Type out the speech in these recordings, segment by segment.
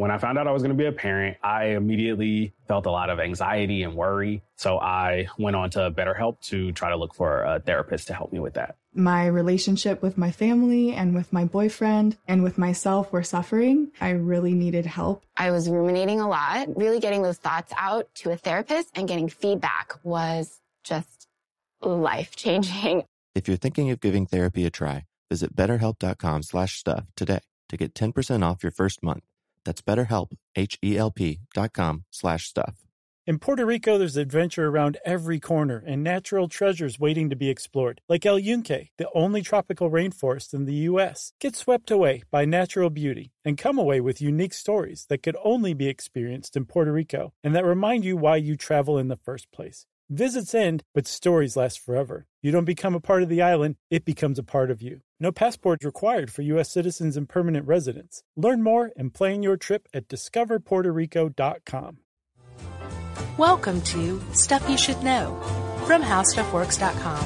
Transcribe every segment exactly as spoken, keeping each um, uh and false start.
When I found out I was going to be a parent, I immediately felt a lot of anxiety and worry. So I went on to BetterHelp to try to look for a therapist to help me with that. My relationship with my family and with my boyfriend and with myself were suffering. I really needed help. I was ruminating a lot. Really getting those thoughts out to a therapist and getting feedback was just life-changing. If you're thinking of giving therapy a try, visit betterhelp.com slash stuff today to get ten percent off your first month. That's BetterHelp, H-E-L-P dot com slash stuff. In Puerto Rico, there's adventure around every corner and natural treasures waiting to be explored. Like El Yunque, the only tropical rainforest in the U S Get swept away by natural beauty and come away with unique stories that could only be experienced in Puerto Rico and that remind you why you travel in the first place. Visits end, but stories last forever. You don't become a part of the island, it becomes a part of you. No passport required for U S citizens and permanent residents. Learn more and plan your trip at discover puerto rico dot com. Welcome to Stuff You Should Know from how stuff works dot com.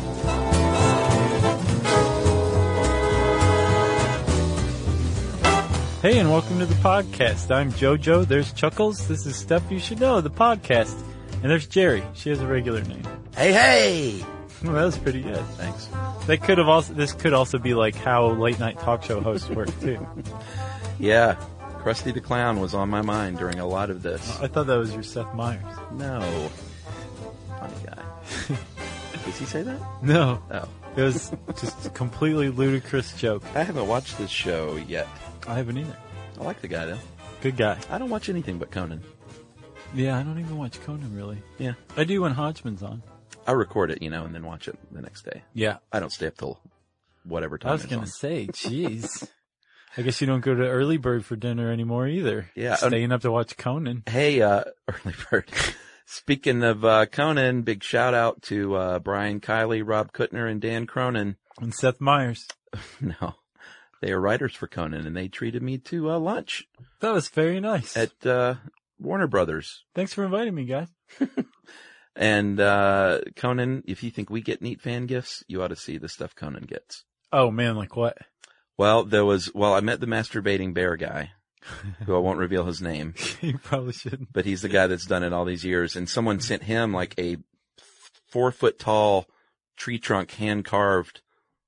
Hey, and welcome to the podcast. I'm JoJo. There's Chuckles. This is Stuff You Should Know, the podcast. And there's Jerry. She has a regular name. Hey, hey! Well, that was pretty good. Thanks. That could have also. This could also be like how late night talk show hosts work too. Yeah, Krusty the Clown was on my mind during a lot of this. I thought that was your Seth Meyers. No, funny guy. Did he say that? No. Oh, it was just a completely ludicrous joke. I haven't watched this show yet. I haven't either. I like the guy though. Good guy. I don't watch anything but Conan. Yeah, I don't even watch Conan really. Yeah, I do when Hodgman's on. I record it, you know, and then watch it the next day. Yeah. I don't stay up till whatever time. I was it's gonna on. say, jeez. I guess you don't go to Early Bird for dinner anymore either. Yeah, staying up to watch Conan. Hey, uh, Early Bird. Speaking of uh, Conan, big shout out to uh, Brian Kiley, Rob Kuttner, and Dan Cronin. And Seth Meyers. No, they are writers for Conan, and they treated me to uh, lunch. That was very nice. At uh, Warner Brothers. Thanks for inviting me, guys. And uh, Conan, if you think we get neat fan gifts, you ought to see the stuff Conan gets. Oh, man, like what? Well, there was, well, I met the masturbating bear guy, who I won't reveal his name. You probably shouldn't. But he's the guy that's done it all these years. And someone sent him like a four foot tall tree trunk hand carved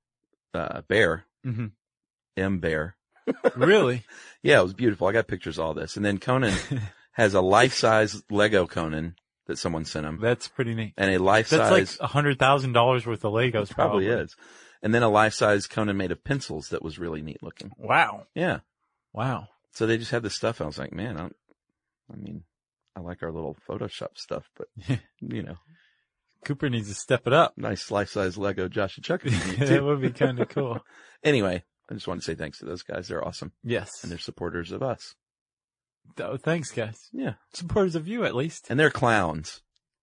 uh, bear. Mm-hmm. M bear. Really? Yeah, it was beautiful. I got pictures of all this. And then Conan has a life size Lego Conan that someone sent him. That's pretty neat. And a life size. That's like a hundred thousand dollars worth of Legos. Probably, probably is. And then a life size Conan made of pencils that was really neat looking. Wow. Yeah. Wow. So they just had this stuff. I was like, man, I, don't, I mean, I like our little Photoshop stuff, but you know, Cooper needs to step it up. Nice life size Lego Josh and Chuck. That would be kind of cool. Anyway, I just want to say thanks to those guys. They're awesome. Yes. And they're supporters of us. Oh, thanks, guys. Yeah. Supporters of you, at least. And they're clowns.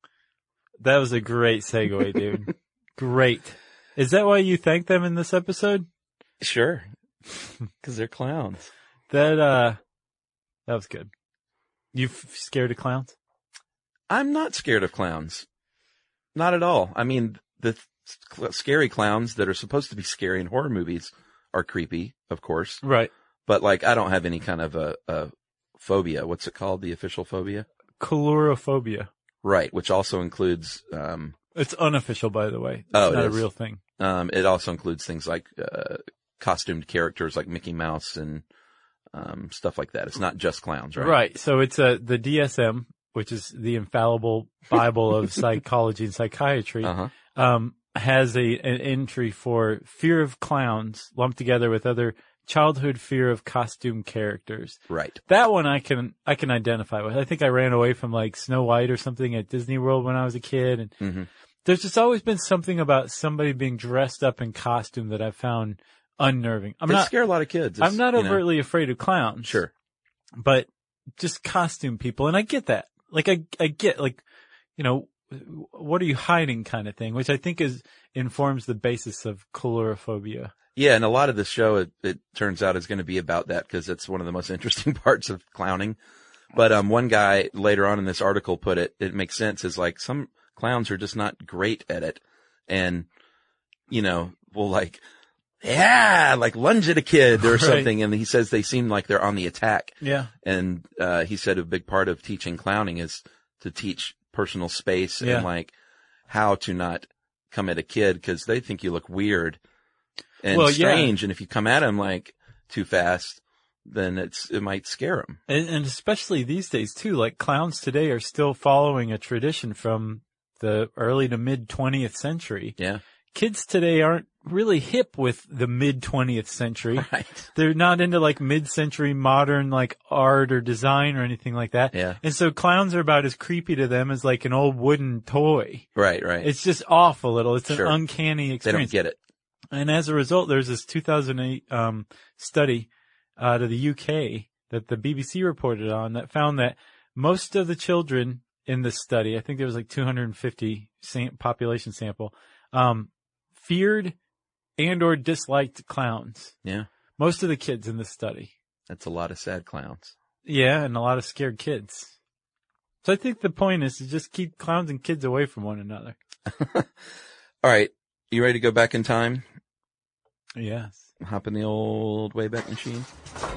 That was a great segue, dude. Great. Is that why you thanked them in this episode? Sure. Because they're clowns. That, uh, that was good. You f- scared of clowns? I'm not scared of clowns. Not at all. I mean, the th- scary clowns that are supposed to be scary in horror movies are creepy, of course. Right. But like, I don't have any kind of a, a phobia. What's it called? The official phobia? Coulrophobia. Right. Which also includes, um, it's unofficial, by the way. It's oh, not it a is. real thing. Um, it also includes things like, uh, costumed characters like Mickey Mouse and, um, stuff like that. It's not just clowns, right? Right. So it's uh, the D S M, which is the infallible Bible of psychology and psychiatry, Uh-huh. um, has a, an entry for fear of clowns lumped together with other childhood fear of costume characters. Right. That one I can, I can identify with. I think I ran away from like Snow White or something at Disney World when I was a kid. And mm-hmm. there's just always been something about somebody being dressed up in costume that I found unnerving. I'm they not, scare a lot of kids. It's, I'm not you know, overtly afraid of clowns. Sure. But just costume people. And I get that. Like I, I get like, you know, what are you hiding kind of thing, which I think is, informs the basis of coulrophobia. Yeah. And a lot of the show, it, it turns out is going to be about that because it's one of the most interesting parts of clowning. But, um, one guy later on in this article put it, it makes sense is like some clowns are just not great at it. And, you know, will like, yeah, like lunge at a kid or Right. something. And he says they seem like they're on the attack. Yeah. And, uh, he said a big part of teaching clowning is to teach personal space Yeah. and like how to not come at a kid because they think you look weird and Well, yeah. strange. And if you come at them like too fast, then it's, it might scare them. And, and especially these days too, like clowns today are still following a tradition from the early to mid twentieth century. Yeah. Kids today aren't really hip with the mid twentieth century. Right. They're not into like mid-century modern like art or design or anything like that. Yeah. And so clowns are about as creepy to them as like an old wooden toy. Right. Right. It's just off a little. It's Sure. an uncanny They don't experience. get it. And as a result, there's this two thousand eight um, study out of the U K that the B B C reported on that found that most of the children in this study, I think there was like two hundred fifty sam- population sample, um, feared and or disliked clowns. Yeah. Most of the kids in this study. That's a lot of sad clowns. Yeah, and a lot of scared kids. So I think the point is to just keep clowns and kids away from one another. All right. You ready to go back in time? Yes. Hop in the old Wayback Machine.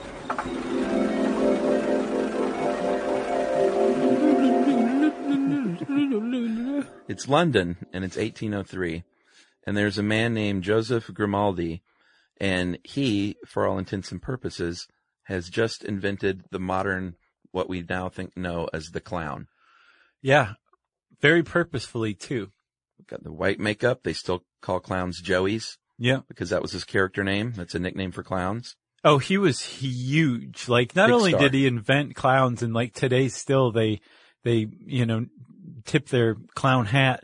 It's London, and it's eighteen oh three, and there's a man named Joseph Grimaldi, and he, for all intents and purposes, has just invented the modern, what we now think know as the clown. Yeah. Very purposefully too. Got the white makeup. They still call clowns Joeys Yeah. because that was his character name. That's a nickname for clowns. Oh, he was huge. Like, not Big only star. did he invent clowns, and like today still they, they, you know, tip their clown hat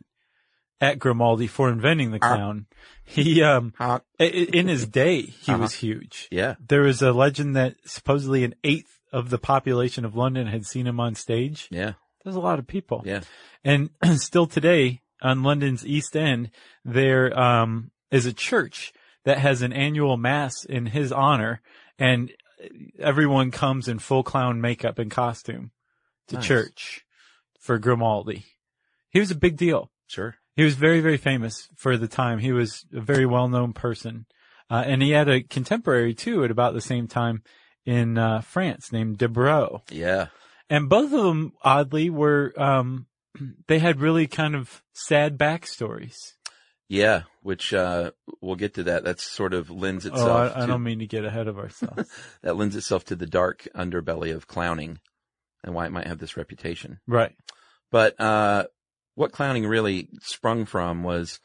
at Grimaldi for inventing the clown. He, um, Huh? i- i- in his day, he Uh-huh. was huge. Yeah. There was a legend that supposedly an eighth of the population of London had seen him on stage. Yeah. There's a lot of people. Yeah. And still today on London's East End, there, um, is a church that has an annual mass in his honor, and everyone comes in full clown makeup and costume to Nice. church for Grimaldi. He was a big deal. Sure. He was very, very famous for the time. He was a very well-known person. Uh, and he had a contemporary too at about the same time in, uh, France named Debrau. Yeah. And both of them, oddly, were, um, they had really kind of sad backstories. Yeah. Which, uh, we'll get to that. That sort of lends itself Oh, I, I to, don't mean to get ahead of ourselves. that lends itself to the dark underbelly of clowning and why it might have this reputation. Right. But, uh, what clowning really sprung from was,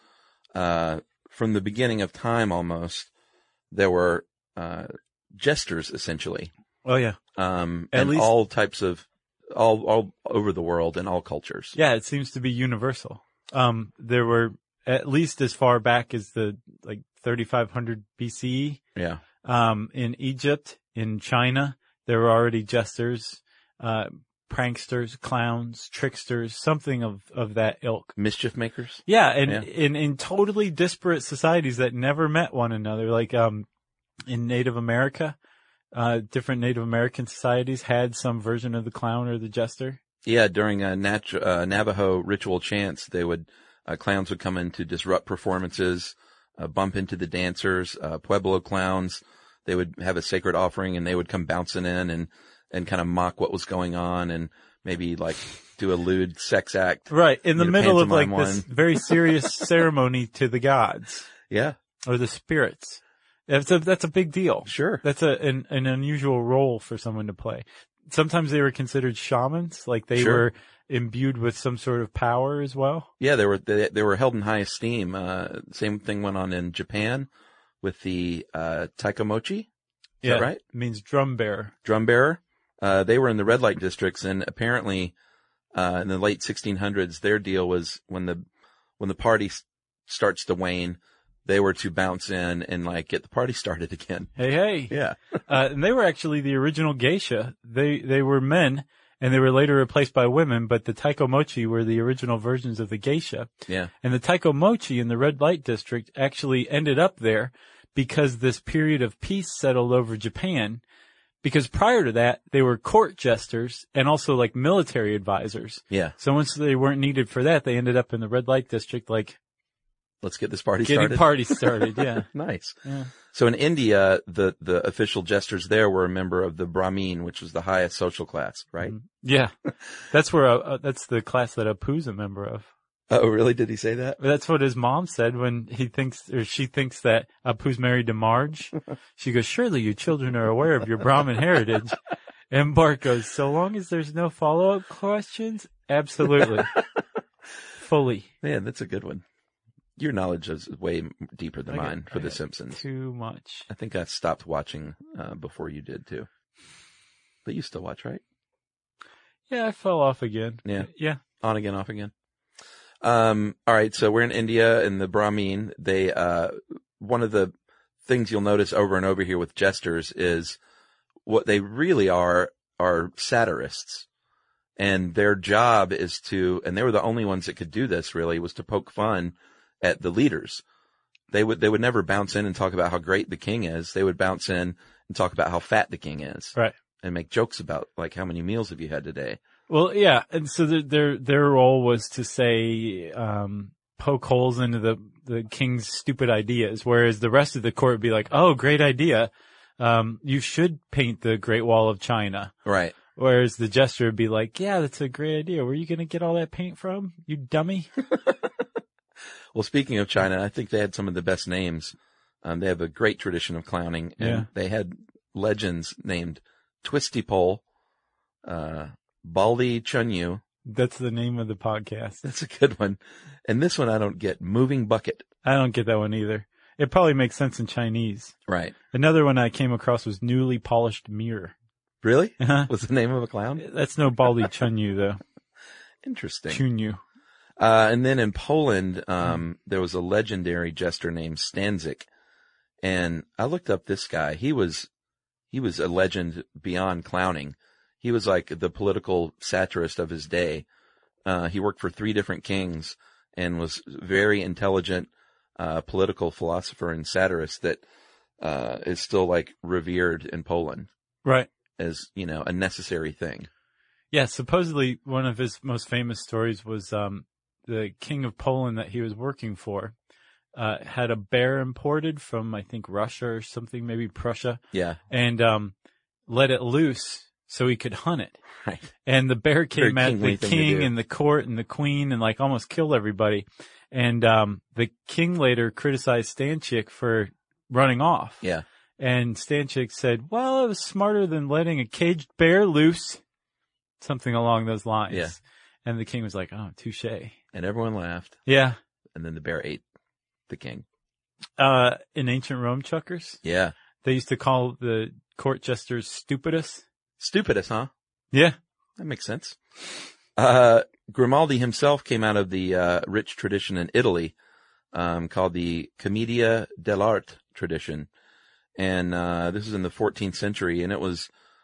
uh, from the beginning of time almost, there were, uh, jesters essentially. Oh, yeah. Um, At and least- all types of, all, all over the world and all cultures. Yeah, it seems to be universal. Um, there were at least as far back as the, like, thirty-five hundred B C E. Yeah. Um, in Egypt, in China, there were already jesters, uh, pranksters, clowns, tricksters, something of, of that ilk. Mischief makers. Yeah, and Yeah. in in totally disparate societies that never met one another, like um in Native America, uh different Native American societies had some version of the clown or the jester. Yeah, during a nat- uh, Navajo ritual chants, they would uh, clowns would come in to disrupt performances, uh, bump into the dancers. Uh, Pueblo clowns, they would have a sacred offering, and they would come bouncing in and and kind of mock what was going on, and maybe like do a lewd sex act. Right, in the You know, middle of like pantomime this one. very serious ceremony to the gods Yeah, or the spirits. That's a that's a big deal. sure. That's a an, an unusual role for someone to play. Sometimes they were considered shamans, like they Sure. were imbued with some sort of power as well. Yeah, they were they, they were held in high esteem. Uh, same thing went on in Japan with the uh, taikomochi. Is Yeah, that right? It means drum bearer. Drum bearer. Uh, they were in the red light districts, and apparently, uh, in the late sixteen hundreds, their deal was when the, when the party s- starts to wane, they were to bounce in and like get the party started again. Hey, hey. Yeah. Uh, and they were actually the original geisha. They, they were men and they were later replaced by women, but the taikomochi were the original versions of the geisha. Yeah. And the taikomochi in the red light district actually ended up there because this period of peace settled over Japan. Because prior to that, they were court jesters and also like military advisors. Yeah. So once they weren't needed for that, they ended up in the red light district like Let's get this party Getting started. party started, yeah. Nice. Yeah. So in India, the, the official jesters there were a member of the Brahmin, which was the highest social class, right? Yeah. That's where, uh, that's the class that Apu's a member of. Oh, really? Did he say that? That's what his mom said when he thinks, or she thinks that Apu's married to Marge. She goes, surely you children are aware of your Brahmin heritage. And Bart goes, so long as there's no follow-up questions, absolutely. Fully. Man, that's a good one. Your knowledge is way deeper than I got- mine for I The got Simpsons. Too much. I think I stopped watching uh, before you did too. But you still watch, right? Yeah, I fell off again. Yeah. Yeah. On again, off again. Um, all right. So we're in India in the Brahmin. They, uh, one of the things you'll notice over and over here with jesters is what they really are, are satirists. And their job is to, and they were the only ones that could do this really, was to poke fun at the leaders. They would, they would never bounce in and talk about how great the king is. They would bounce in and talk about how fat the king is. Right. And make jokes about like, how many meals have you had today? Well, yeah. And so their, their, their role was to say, um, poke holes into the, the king's stupid ideas, whereas the rest of the court would be like, oh, great idea. Um, you should paint the Great Wall of China. Right. Whereas the jester would be like, yeah, that's a great idea. Where are you going to get all that paint from? You dummy. Well, speaking of China, I think they had some of the best names. Um, they have a great tradition of clowning, and Yeah. they had legends named Twisty Pole, uh, Baldy Chunyu. That's the name of the podcast. That's a good one. And this one I don't get. Moving Bucket. I don't get that one either. It probably makes sense in Chinese. Right. Another one I came across was Newly Polished Mirror. Really? Uh-huh. Was the name of a clown? That's no Baldy Chunyu though. Interesting. Chunyu. Uh, and then in Poland, um, there was a legendary jester named Stanzik. And I looked up this guy. He was, he was a legend beyond clowning. He was like the political satirist of his day. Uh, he worked for three different kings and was very intelligent, uh, political philosopher and satirist that, uh, is still like revered in Poland Right. as, you know, a necessary thing. Yeah, supposedly one of his most famous stories was um the king of Poland that he was working for uh had a bear imported from I think Russia or something, maybe Prussia, Yeah. and um let it loose so he could hunt it. Right. And the bear came Very at kingly the thing to king do. and the court and the queen and like almost killed everybody. And um the king later criticized Stanchik for running off. Yeah. And Stanchik said, well, it was smarter than letting a caged bear loose. Something along those lines. Yeah. And the king was like, oh, touche. And everyone laughed. Yeah. And then the bear ate the king. Uh, in ancient Rome, Chuckers, Yeah. they used to call the court jesters stupidus. Stupidus, huh? Yeah. That makes sense. Uh, Grimaldi himself came out of the, uh, rich tradition in Italy, um, called the Commedia dell'arte tradition. And, uh, this was in the fourteenth century, and it was,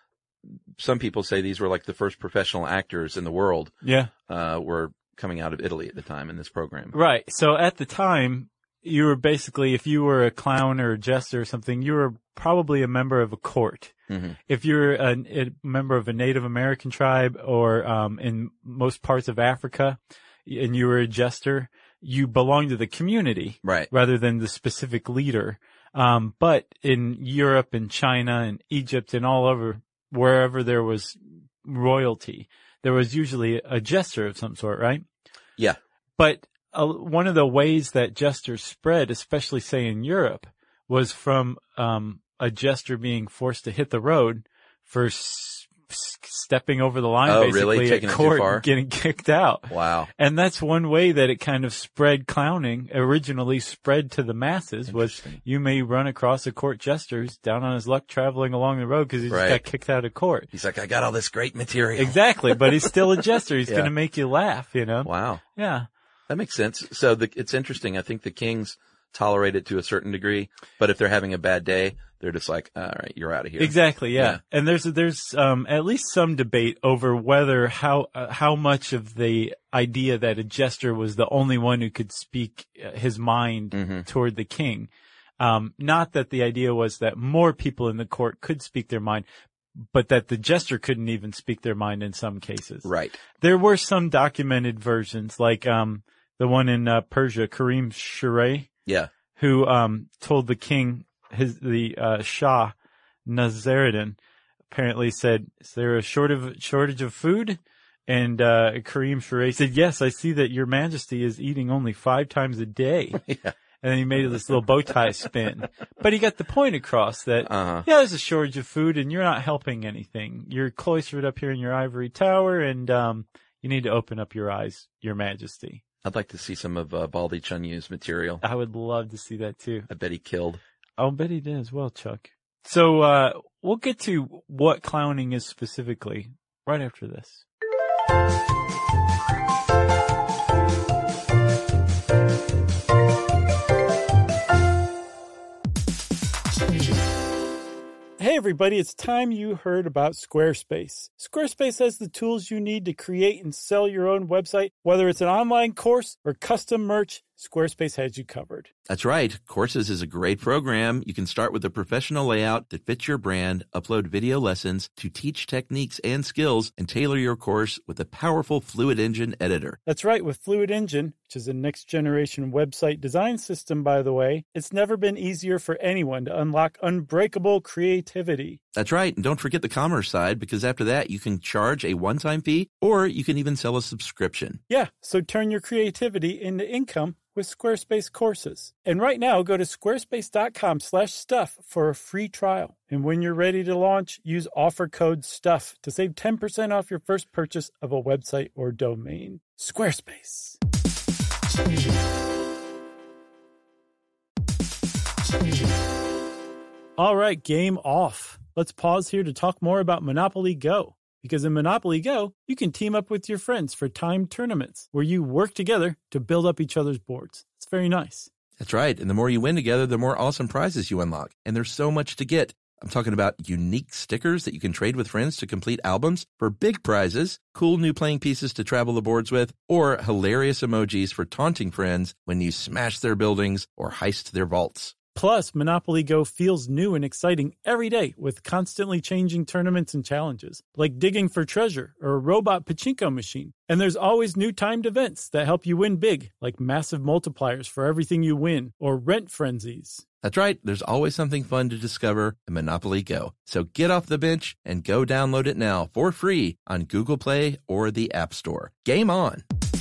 some people say these were like the first professional actors in the world, Yeah. uh, were coming out of Italy at the time in this program. Right. So at the time, you were basically, if you were a clown or a jester or something, you were probably a member of a court. Mm-hmm. If you're a, a member of a Native American tribe or um, in most parts of Africa and you were a jester, you belong to the community Right. rather than the specific leader. Um, but in Europe and China and Egypt and all over, wherever there was royalty, there was usually a jester of some sort, right? Yeah. But uh, one of the ways that jesters spread, especially say in Europe, was from um, a jester being forced to hit the road for s- s- stepping over the line, Oh, basically really? Taking at it too court, far? and getting kicked out. Wow. And that's one way that it kind of spread clowning, originally spread to the masses, was Interesting. you may run across a court jester who's down on his luck traveling along the road because he just Right. got kicked out of court. He's like, I got all this great material. Exactly, but he's still a jester. He's Yeah. going to make you laugh, you know? Wow. Yeah. That makes sense. So the, it's interesting. I think the kings tolerate it to a certain degree, but if they're having a bad day, they're just like, all right, you're out of here. Exactly, yeah. Yeah. And there's there's um at least some debate over whether how uh, how much of the idea that a jester was the only one who could speak uh, his mind Mm-hmm. toward the king. Um not that the idea was that more people in the court could speak their mind, but that the jester couldn't even speak their mind in some cases. Right. There were some documented versions, like um the one in uh, Persia, Karim Shireh, Yeah. who um told the king, his the uh, Shah Nazaruddin, apparently said, "Is there a short of, shortage of food?" And uh Karim Shireh said, "Yes, I see that your Majesty is eating only five times a day." Yeah. And then he made this little bow tie spin. But he got the point across that, Uh-huh. yeah, there's a shortage of food and you're not helping anything. You're cloistered up here in your ivory tower and um you need to open up your eyes, Your Majesty. I'd like to see some of uh, Baldy Chunyu's material. I would love to see that too. I bet he killed. I'll bet he did as well, Chuck. So uh we'll get to what clowning is specifically right after this. Hey everybody, it's time you heard about Squarespace. Squarespace has the tools you need to create and sell your own website. Whether it's an online course or custom merch, Squarespace has you covered. That's right. Courses is a great program. You can start with a professional layout that fits your brand, upload video lessons to teach techniques and skills, and tailor your course with a powerful Fluid Engine editor. That's right. With Fluid Engine, which is a next-generation website design system, by the way, it's never been easier for anyone to unlock unbreakable creativity. That's right. And don't forget the commerce side, because after that, you can charge a one-time fee, or you can even sell a subscription. Yeah, so turn your creativity into income with Squarespace courses. And right now, go to squarespace.com slash stuff for a free trial. And when you're ready to launch, use offer code STUFF to save ten percent off your first purchase of a website or domain. Squarespace. All right, game off. Let's pause here to talk more about Monopoly Go. Because in Monopoly Go, you can team up with your friends for timed tournaments where you work together to build up each other's boards. It's very nice. That's right. And the more you win together, the more awesome prizes you unlock. And there's so much to get. I'm talking about unique stickers that you can trade with friends to complete albums for big prizes, cool new playing pieces to travel the boards with, or hilarious emojis for taunting friends when you smash their buildings or heist their vaults. Plus, Monopoly Go feels new and exciting every day with constantly changing tournaments and challenges, like digging for treasure or a robot pachinko machine. And there's always new timed events that help you win big, like massive multipliers for everything you win or rent frenzies. That's right. There's always something fun to discover in Monopoly Go. So get off the bench and go download it now for free on Google Play or the App Store. Game on!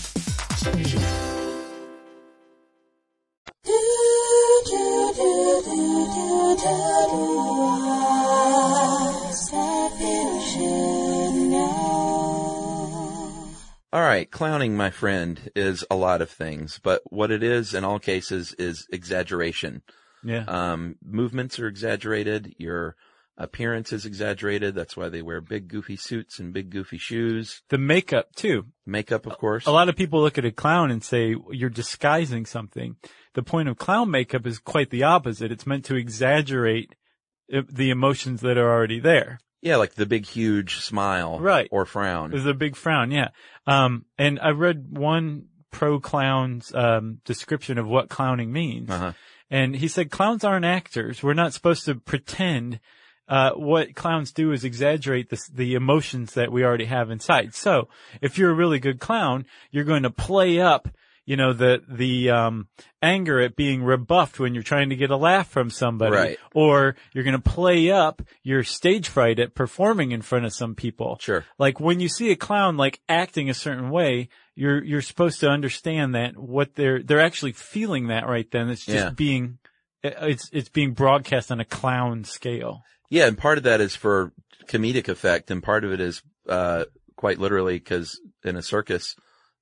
All right, clowning, my friend, is a lot of things, but what it is in all cases is exaggeration. Yeah. Um, movements are exaggerated. Your appearance is exaggerated. That's why they wear big goofy suits and big goofy shoes. The makeup, too. Makeup, of course. A lot of people look at a clown and say, you're disguising something. The point of clown makeup is quite the opposite. It's meant to exaggerate the emotions that are already there. Yeah, like the big, huge smile. Right. Or frown. There's a big frown, yeah. Um, and I read one pro clown's um, description of what clowning means. Uh-huh. And he said, clowns aren't actors. We're not supposed to pretend. Uh, what clowns do is exaggerate the, the emotions that we already have inside. So if you're a really good clown, you're going to play up, you know, the, the, um, anger at being rebuffed when you're trying to get a laugh from somebody. Right. Or you're going to play up your stage fright at performing in front of some people. Sure. Like when you see a clown, like acting a certain way, you're, you're supposed to understand that what they're, they're actually feeling that right then. It's just Yeah. being, it's, it's being broadcast on a clown scale. Yeah, and part of that is for comedic effect, and part of it is uh quite literally because in a circus,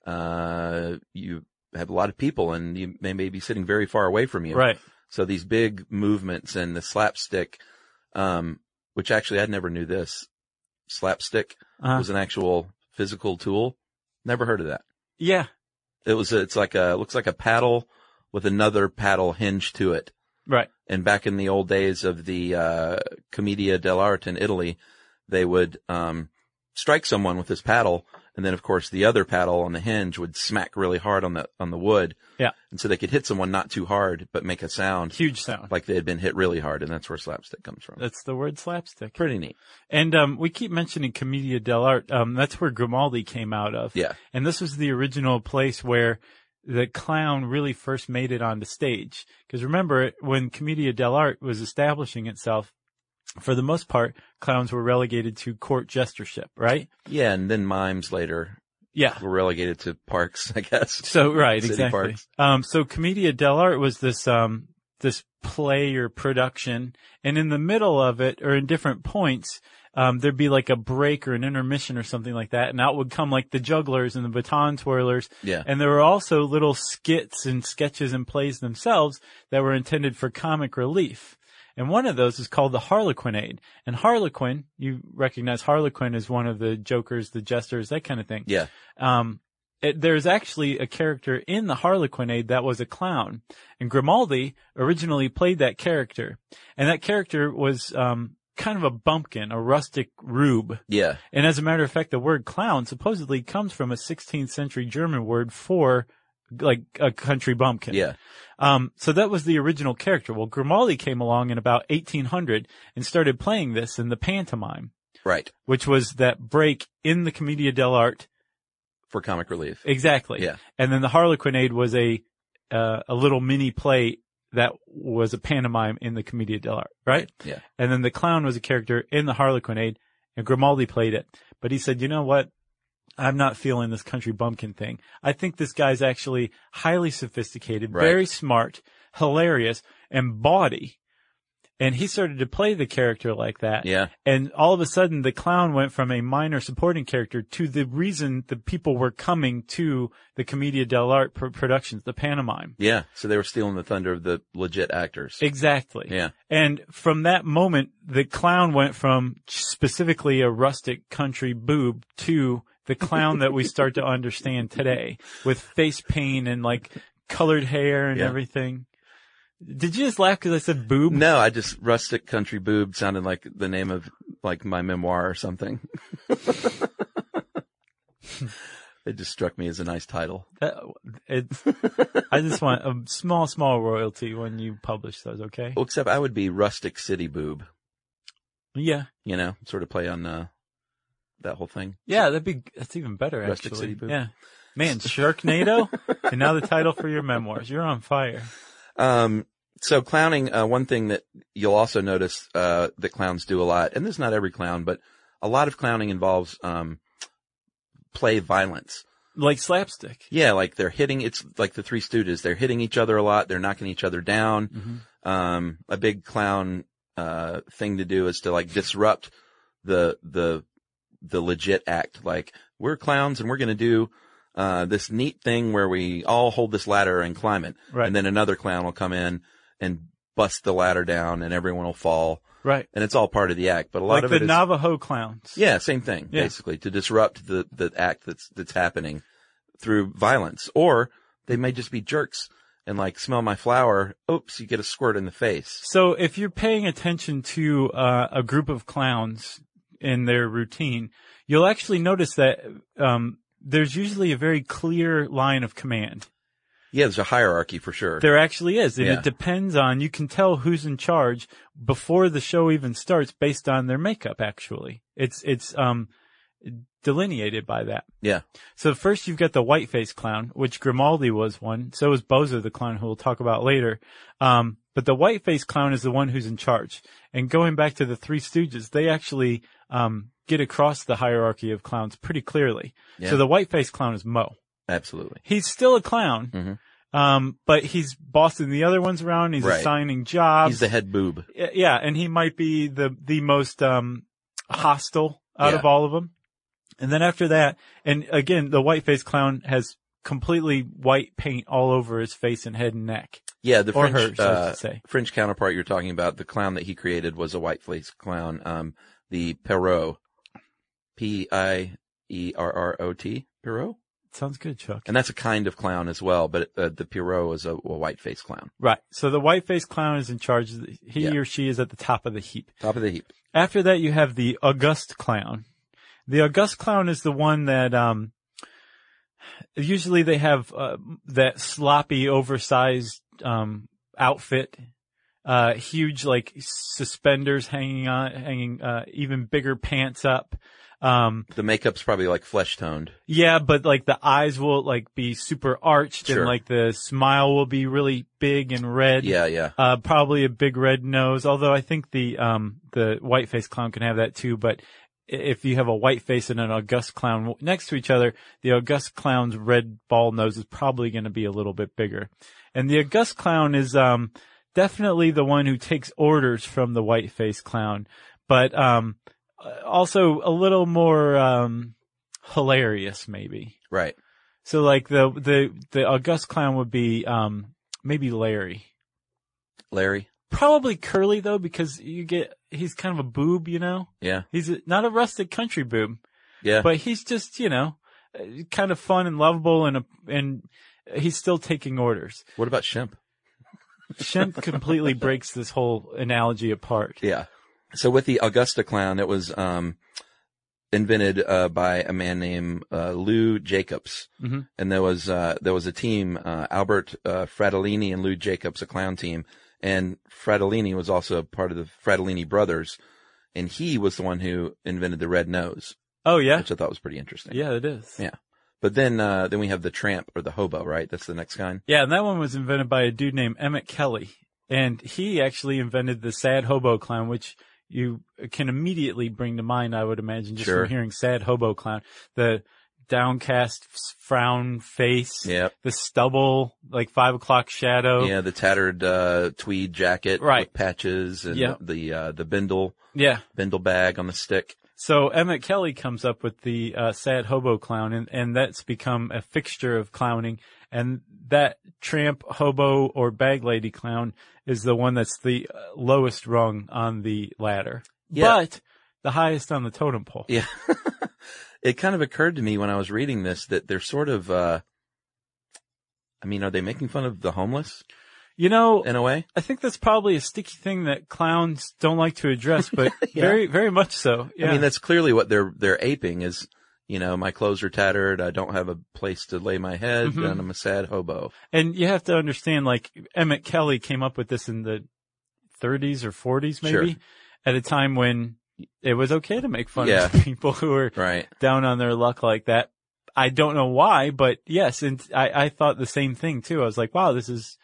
uh you have a lot of people, and you may, may be sitting very far away from you. Right. So these big movements and the slapstick, um, which actually I never knew this, slapstick Uh-huh. was an actual physical tool. Never heard of that. Yeah. It was. It's like a looks like a paddle with another paddle hinged to it. Right. And back in the old days of the uh Commedia dell'arte in Italy, they would um strike someone with this paddle, and then of course the other paddle on the hinge would smack really hard on the on the wood. Yeah. And so they could hit someone not too hard, but make a sound. Huge sound. Like they had been hit really hard, and that's where slapstick comes from. That's the word slapstick. Pretty neat. And um we keep mentioning Commedia dell'arte. Um that's where Grimaldi came out of. Yeah. And this was the original place where the clown really first made it onto stage. Because remember, when Commedia dell'arte was establishing itself, for the most part, clowns were relegated to court gestureship, right? Yeah, and then mimes later Yeah. were relegated to parks, I guess. So, right, City exactly. parks. Um, so Commedia dell'arte was this, um, this play or production, and in the middle of it, or in different points, um, there'd be like a break or an intermission or something like that, and out would come like the jugglers and the baton twirlers. Yeah. And there were also little skits and sketches and plays themselves that were intended for comic relief. And one of those is called the Harlequinade. And Harlequin, you recognize Harlequin as one of the jokers, the jesters, that kind of thing. Yeah. Um, it, there's actually a character in the Harlequinade that was a clown. And Grimaldi originally played that character. And that character was, um, kind of a bumpkin, a rustic rube. Yeah. And as a matter of fact, the word clown supposedly comes from a sixteenth century German word for like a country bumpkin. Yeah. Um, so that was the original character. Well, Grimaldi came along in about eighteen hundred and started playing this in the pantomime. Right. Which was that break in the Commedia dell'arte. For comic relief. Exactly. Yeah. And then the Harlequinade was a, uh, a little mini play that was a pantomime in the Commedia dell'arte, right? Yeah. And then the clown was a character in the Harlequinade, and Grimaldi played it. But he said, you know what? I'm not feeling this country bumpkin thing. I think this guy's actually highly sophisticated, Right. very smart, hilarious, and bawdy. And he started to play the character like that. Yeah. And all of a sudden, the clown went from a minor supporting character to the reason the people were coming to the Commedia dell'arte pr- productions, the pantomime. Yeah. So they were stealing the thunder of the legit actors. Exactly. Yeah. And from that moment, the clown went from specifically a rustic country boob to the clown that we start to understand today, with face paint and like colored hair and Yeah. everything. Did you just laugh because I said boob? No, I just rustic country boob sounded like the name of like my memoir or something. It just struck me as a nice title. That, it's, I just want a small, small royalty when you publish those, okay? Well, except I would be rustic city boob, Yeah. you know, sort of play on uh, that whole thing. Yeah, that'd be, that's even better, Rustic actually. City Boob. Yeah. Man, Sharknado? And now the title for your memoirs. You're on fire. Um, so clowning, uh, one thing that you'll also notice, uh, that clowns do a lot, and this is not every clown, but a lot of clowning involves, um, play violence. Like slapstick. Yeah, like they're hitting, it's like the Three Stooges. They're hitting each other a lot. They're knocking each other down. Mm-hmm. Um, a big clown, uh, thing to do is to like disrupt the, the, the legit act. Like, we're clowns and we're going to do, uh, this neat thing where we all hold this ladder and climb it. Right. And then another clown will come in and bust the ladder down and everyone will fall. Right. And it's all part of the act, but a lot Like of the it is, Navajo clowns. yeah, same thing, Yeah. basically, to disrupt the, the act that's, that's happening through violence. Or they may just be jerks and like, smell my flower. Oops, you get a squirt in the face. So if you're paying attention to uh, a group of clowns in their routine, you'll actually notice that um, there's usually a very clear line of command. Yeah, there's a hierarchy for sure. There actually is. And Yeah. it depends on, you can tell who's in charge before the show even starts based on their makeup, actually. It's, it's, um, delineated by that. Yeah. So first you've got the white-faced clown, which Grimaldi was one. So was Bozo the clown, who we'll talk about later. Um, but the white-faced clown is the one who's in charge. And going back to the Three Stooges, they actually, um, get across the hierarchy of clowns pretty clearly. Yeah. So the white-faced clown is Mo. Absolutely. He's still a clown. Mm-hmm. Um, but he's bossing the other ones around. He's Right. assigning jobs. He's the head boob. Yeah. And he might be the, the most, um, hostile out Yeah. of all of them. And then after that, and again, the white-faced clown has completely white paint all over his face and head and neck. Yeah, the Or French, hers, I uh, should say. French counterpart you're talking about, the clown that he created was a white-faced clown, um, the Perrault. P I E R R O T. Perrault? Sounds good, Chuck. And that's a kind of clown as well, but uh, the Perrault is a, a white-faced clown. Right. So the white-faced clown is in charge. He Yeah. or she is at the top of the heap. Top of the heap. After that, you have the August clown. The August clown is the one that, um, usually they have, uh, that sloppy, oversized, um, outfit, uh, huge, like, suspenders hanging on, hanging, uh, even bigger pants up. Um, The makeup's probably like flesh toned. yeah, but like the eyes will like be super arched Sure. and like the smile will be really big and red. Yeah, yeah. Uh, probably a big red nose, although I think the, um, the white face clown can have that too, but i- if you have a white face and an august clown next to each other, the august clown's red ball nose is probably going to be a little bit bigger. And the august clown is, um, definitely the one who takes orders from the white face clown, but, um, also a little more, um, hilarious maybe. Right. So like the, the, the august clown would be, um, maybe Larry. Larry? Probably Curly though, because you get, he's kind of a boob, you know? Yeah. He's a, not a rustic country boob, Yeah. but he's just, you know, uh, kind of fun and lovable and, a, and he's still taking orders. What about Shemp? Shemp completely breaks this whole analogy apart. Yeah. So with the Augusta clown, it was, um, invented, uh, by a man named, uh, Lou Jacobs. Mm-hmm. And there was, uh, there was a team, uh, Albert, uh, Fratellini and Lou Jacobs, a clown team. And Fratellini was also part of the Fratellini brothers. And he was the one who invented the red nose, Oh yeah? which I thought was pretty interesting. Yeah, it is. Yeah. But then, uh, then we have the tramp or the hobo, right? That's the next kind. Yeah, and that one was invented by a dude named Emmett Kelly. And he actually invented the sad hobo clown, which you can immediately bring to mind, I would imagine, just Sure. from hearing sad hobo clown. The downcast frown face, Yep. the stubble, like five o'clock shadow. Yeah. The tattered, uh, tweed jacket. Right. With patches and Yep. the, uh, the bindle, Yeah. bindle bag on the stick. So Emmett Kelly comes up with the uh, sad hobo clown, and, and that's become a fixture of clowning. And that tramp, hobo, or bag lady clown is the one that's the uh, lowest rung on the ladder, Yeah. but the highest on the totem pole. Yeah. It kind of occurred to me when I was reading this that they're sort of, uh, I mean, are they making fun of the homeless You know, in a way? I think that's probably a sticky thing that clowns don't like to address, but Yeah. very, very much so. Yeah. I mean, that's clearly what they're, they're aping is, you know, my clothes are tattered. I don't have a place to lay my head Mhm. and I'm a sad hobo. And you have to understand, like, Emmett Kelly came up with this in the thirties or forties, maybe, Sure. at a time when it was okay to make fun Yeah. of people who were Right. down on their luck like that. I don't know why, but yes, and I, I thought the same thing too. I was like, wow, this is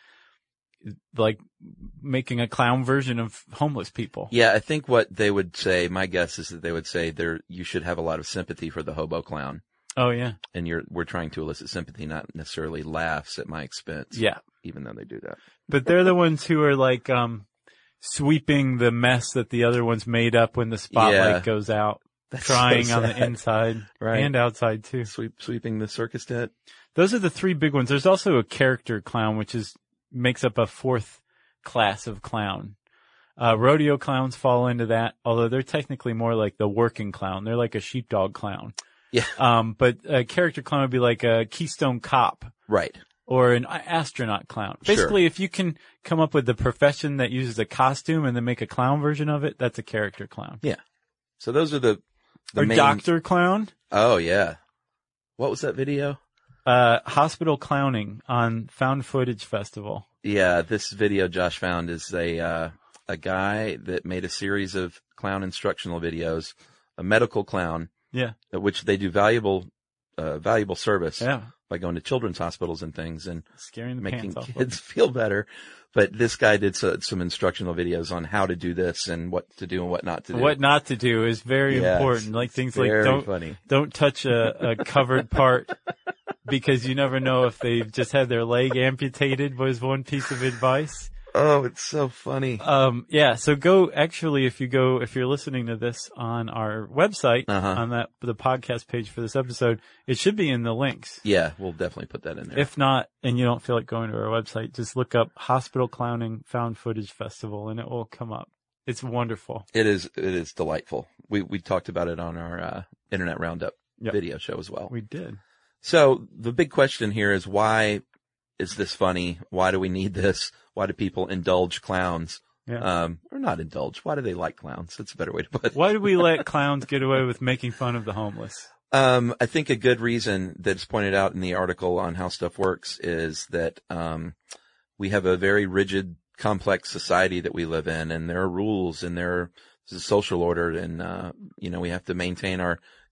like making a clown version of homeless people. Yeah. I think what they would say, my guess is that they would say there, you should have a lot of sympathy for the hobo clown. Oh yeah. And you're, we're trying to elicit sympathy, not necessarily laughs at my expense. Yeah. Even though they do that. But they're the ones who are like, um, sweeping the mess that the other ones made up when the spotlight Yeah. goes out, That's so crying on the sad. inside Right. and outside too. Sweep, sweeping the circus tent. Those are the three big ones. There's also a character clown, which is, makes up a fourth class of clown. Uh, rodeo clowns fall into that, although they're technically more like the working clown. They're like a sheepdog clown. Yeah. Um, but a character clown would be like a Keystone Cop Right. or an astronaut clown. Sure. Basically, if you can come up with the profession that uses a costume and then make a clown version of it, that's a character clown. Yeah. So those are the, the Or main. doctor clown. Oh yeah. What was that video? Uh, hospital clowning on Found Footage Festival. Yeah, this video Josh found is a uh, a guy that made a series of clown instructional videos, a medical clown, Yeah. which they do valuable uh, valuable service Yeah. by going to children's hospitals and things and Scaring the making pants off of kids them. feel better. But this guy did so, some instructional videos on how to do this and what to do and what not to do. What not to do is very Yes, important. Like things like very don't funny. don't touch a, a covered part because you never know if they've just had their leg amputated was one piece of advice. Oh, it's so funny. Um, yeah. So go actually, if you go, if you're listening to this on our website, Uh-huh. on that, the podcast page for this episode, it should be in the links. Yeah, we'll definitely put that in there. If not, and you don't feel like going to our website, just look up Hospital Clowning Found Footage Festival and it will come up. It's wonderful. It is, it is delightful. We, we talked about it on our, uh, Internet Roundup Yep. video show as well. We did. So the big question here is why is this funny? Why do we need this? Why do people indulge clowns? Yeah. Um, or not indulge. Why do they like clowns? That's a better way to put it. Why do we let clowns get away with making fun of the homeless? Um, I think a good reason that's pointed out in the article on How Stuff Works is that, um, we have a very rigid, complex society that we live in, and there are rules and there is a social order, and, uh, you know, we have to maintain our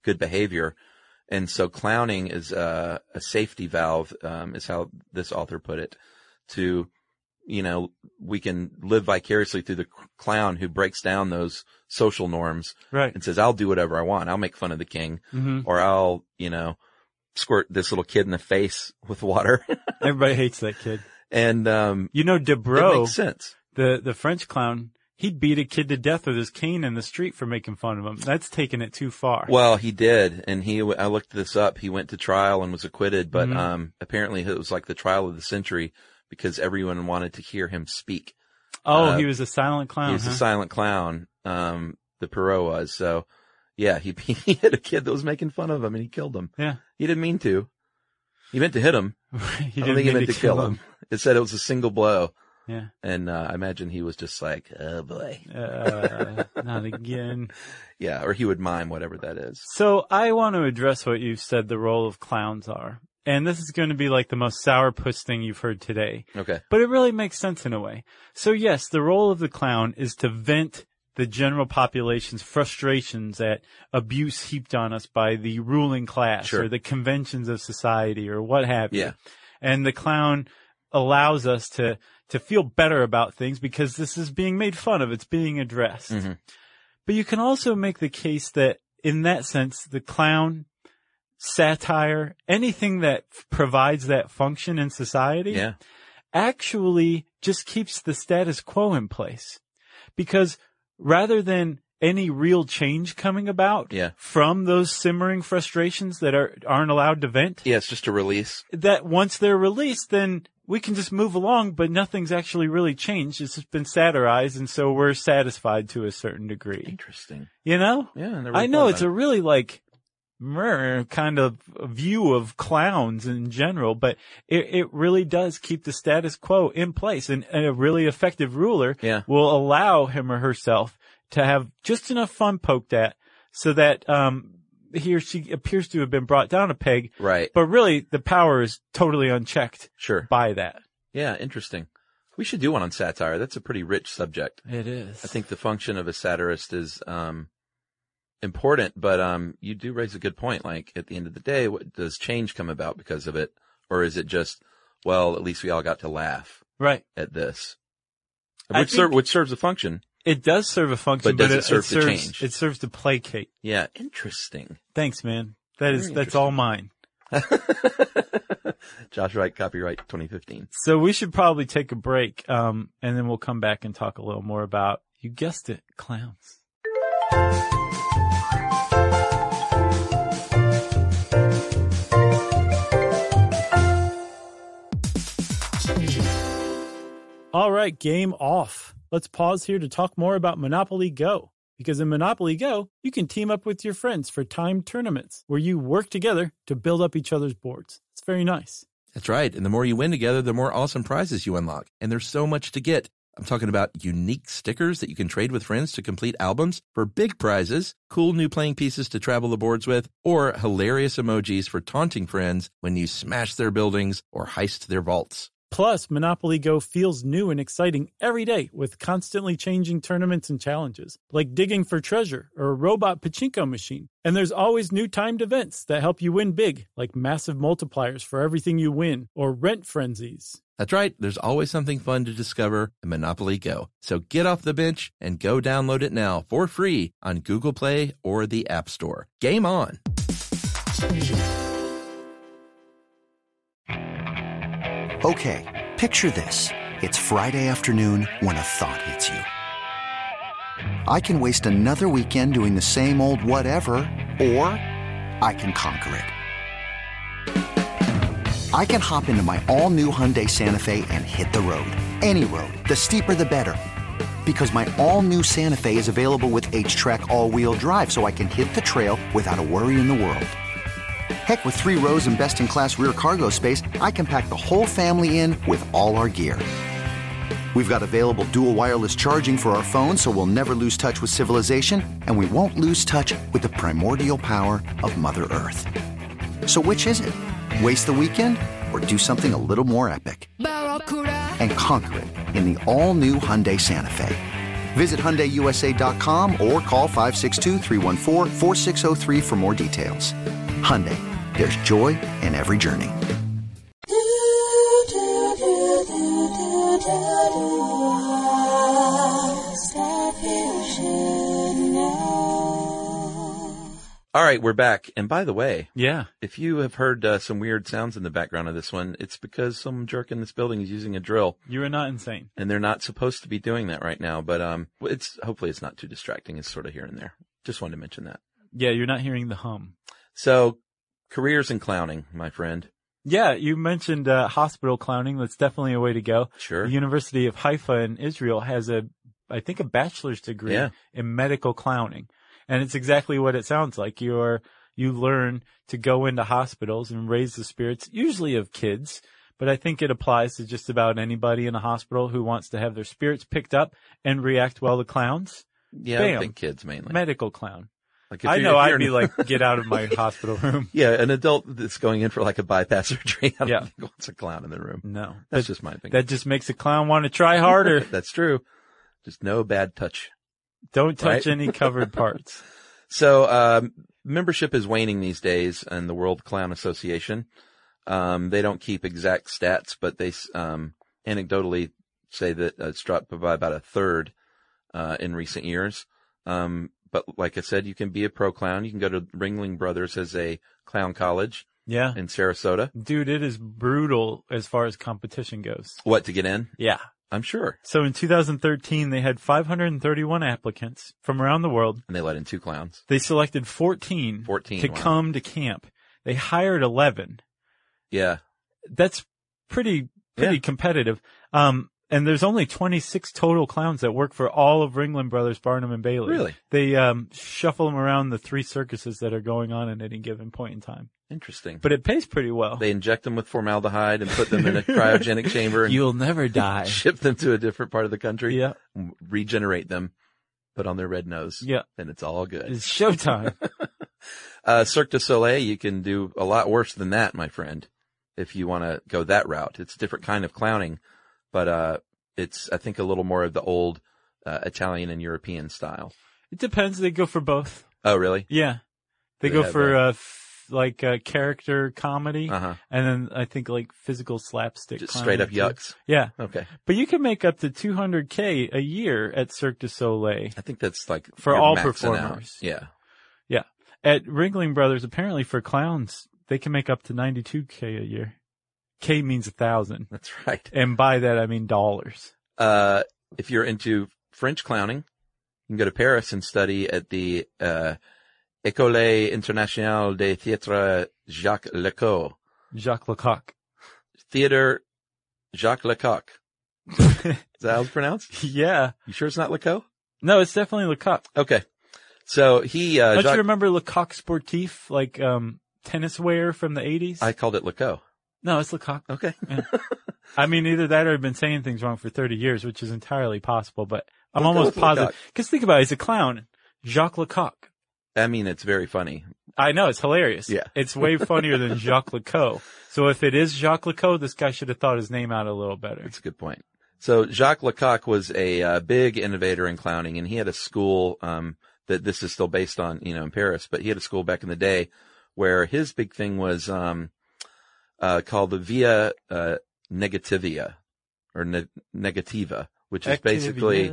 good behavior. And so clowning is uh, a safety valve, um, is how this author put it, to, you know, we can live vicariously through the clown who breaks down those social norms, right, and says, I'll do whatever I want. I'll make fun of the king, mm-hmm. or I'll, you know, squirt this little kid in the face with water. Everybody hates that kid. And, um, you know, Debro, it makes sense. The, the French clown, he beat a kid to death with his cane in the street for making fun of him. That's taking it too far. Well, he did. And he, I looked this up. He went to trial and was acquitted, but, mm-hmm. um, apparently it was like the trial of the century because everyone wanted to hear him speak. Oh, uh, he was a silent clown. He was huh? a silent clown. Um, the Perot was. So yeah, he, he hit a kid that was making fun of him and he killed him. Yeah. He didn't mean to. He meant to hit him. he I don't didn't think he mean meant to to kill him. him. It said it was a single blow. Yeah. And, uh, I imagine he was just like, oh boy. Uh, not again. Yeah. Or he would mime whatever that is. So I want to address what you've said the role of clowns are. And this is going to be like the most sourpuss thing you've heard today. Okay. But it really makes sense in a way. So yes, the role of the clown is to vent the general population's frustrations at abuse heaped on us by the ruling class Sure. or the conventions of society or what have you. Yeah. And the clown allows us to, to feel better about things because this is being made fun of. It's being addressed. Mm-hmm. But you can also make the case that in that sense, the clown, satire, anything that f- provides that function in society Yeah. actually just keeps the status quo in place. Because rather than any real change coming about Yeah. from those simmering frustrations that are, aren't allowed to vent, Yeah. It's just a release. that once they're released, then we can just move along, but nothing's actually really changed. It's just been satirized, and so we're satisfied to a certain degree. Interesting. You know? Yeah. I never I know thought it's about a really like mer kind of view of clowns in general, but it, it really does keep the status quo in place, and, and a really effective ruler Yeah. will allow him or herself to have just enough fun poked at so that um he or she appears to have been brought down a peg, it. Right. but really the power is totally unchecked Sure. by that. Yeah. Interesting. We should do one on satire. That's a pretty rich subject. It is. I think the function of a satirist is, um, important, but, um, you do raise a good point. Like at the end of the day, what does change come about because of it? Or is it just, well, at least we all got to laugh right at this, I which, ser- think- which serves a function. It does serve a function, But does but it serve to serves, change? It serves to placate. Yeah. Interesting. Thanks, man. That is, Very that's all mine. Josh Wright, copyright twenty fifteen. So we should probably take a break, um, and then we'll come back and talk a little more about, you guessed it, clowns. All right, game off. Let's pause here to talk more about Monopoly Go. Because in Monopoly Go, you can team up with your friends for timed tournaments where you work together to build up each other's boards. It's very nice. That's right. And the more you win together, the more awesome prizes you unlock. And there's so much to get. I'm talking about unique stickers that you can trade with friends to complete albums for big prizes, cool new playing pieces to travel the boards with, or hilarious emojis for taunting friends when you smash their buildings or heist their vaults. Plus, Monopoly Go feels new and exciting every day with constantly changing tournaments and challenges, like digging for treasure or a robot pachinko machine. And there's always new timed events that help you win big, like massive multipliers for everything you win or rent frenzies. That's right. There's always something fun to discover in Monopoly Go. So get off the bench and go download it now for free on Google Play or the App Store. Game on. Okay, picture this. It's Friday afternoon when a thought hits you. I can waste another weekend doing the same old whatever, or I can conquer it. I can hop into my all-new Hyundai Santa Fe and hit the road. Any road. The steeper, the better. Because my all-new Santa Fe is available with H-Track all-wheel drive, so I can hit the trail without a worry in the world. Heck, with three rows and best-in-class rear cargo space, I can pack the whole family in with all our gear. We've got available dual wireless charging for our phones, so we'll never lose touch with civilization, and we won't lose touch with the primordial power of Mother Earth. So which is it? Waste the weekend or do something a little more epic? And conquer it in the all-new Hyundai Santa Fe. Visit Hyundai U S A dot com or call five six two, three one four, four six zero three for more details. Hyundai, there's joy in every journey. All right, we're back. And by the way, Yeah. if you have heard uh, some weird sounds in the background of this one, it's because some jerk in this building is using a drill, You are not insane. and they're not supposed to be doing that right now. But um, it's hopefully it's not too distracting. It's sort of here and there. Just wanted to mention that. Yeah, you're not hearing the hum. So, careers in clowning, my friend. Yeah, you mentioned uh, hospital clowning. That's definitely a way to go. Sure. The University of Haifa in Israel has a, I think, a bachelor's degree Yeah. in medical clowning. And it's exactly what it sounds like. You're, you learn to go into hospitals and raise the spirits, usually of kids, but I think it applies to just about anybody in a hospital who wants to have their spirits picked up and react well to clowns. Yeah, Bam. I think kids mainly. Medical clown. Like if I you're- know if I'd you're- be like, get out of my hospital room. Yeah, an adult that's going in for like a bypass surgery. I don't Yeah. think wants a clown in the room. No. That's That- just my opinion. That just makes a clown want to try harder. That's true. Just no bad touch. Don't touch Right? any covered parts. So, um, membership is waning these days in the World Clown Association. Um, they don't keep exact stats, but they, um, anecdotally say that uh, it's dropped by about a third, uh, in recent years. Um, but like I said, you can be a pro clown. You can go to Ringling Brothers as a clown college Yeah. in Sarasota. Dude, it is brutal as far as competition goes. What, to get in? Yeah. I'm sure. So in two thousand thirteen, they had five hundred thirty-one applicants from around the world. And they let in two clowns. They selected fourteen, fourteen, to wow. come to camp. They hired eleven. Yeah. That's pretty, pretty Yeah. competitive. Um, and there's only twenty-six total clowns that work for all of Ringling Brothers, Barnum and Bailey. Really? They, um, shuffle them around the three circuses that are going on at any given point in time. Interesting. But it pays pretty well. They inject them with formaldehyde and put them in a cryogenic chamber and You'll never die. ship them to a different part of the country. Yeah. Regenerate them, put on their red nose. Yeah. And it's all good. It's showtime. uh, Cirque du Soleil, you can do a lot worse than that, my friend, if you want to go that route. It's a different kind of clowning, but, uh, it's, I think, a little more of the old, uh, Italian and European style. It depends. They go for both. Oh, really? Yeah. They They go have for, a- uh, f- like, uh, character comedy. Uh huh. And then I think like physical slapstick. Just clowning straight up too. yucks. Yeah. Okay. But you can make up to two hundred K a year at Cirque du Soleil. I think that's like For you're all maxing out. performers. Yeah. Yeah. At Ringling Brothers, apparently for clowns, they can make up to ninety-two K a year. K means a thousand. That's right. And by that, I mean dollars. Uh, if you're into French clowning, you can go to Paris and study at the, uh, École Internationale des Théâtres Jacques Lecoq. Jacques Lecoq. Theater Jacques Lecoq. Is that how it's pronounced? Yeah. You sure it's not Lecoq? No, it's definitely Lecoq. Okay. So he, uh, Don't Jacques, you remember Lecoq Sportif, like, um, tennis wear from the eighties? I called it Lecoq. No, it's Lecoq. Okay. Yeah. I mean, either that or I've been saying things wrong for thirty years, which is entirely possible, but I'm We'll go almost with positive. Lecoq. Because think about it, he's a clown. Jacques Lecoq. I mean, it's very funny. I know, it's hilarious. Yeah. It's way funnier than Jacques Lecoq. So if it is Jacques Lecoq, this guy should have thought his name out a little better. That's a good point. So Jacques Lecoq was a uh, big innovator in clowning, and he had a school um, that this is still based on, you know, in Paris. But he had a school back in the day where his big thing was um, uh, called the Via uh, Negativia or ne- Negativa, which is basically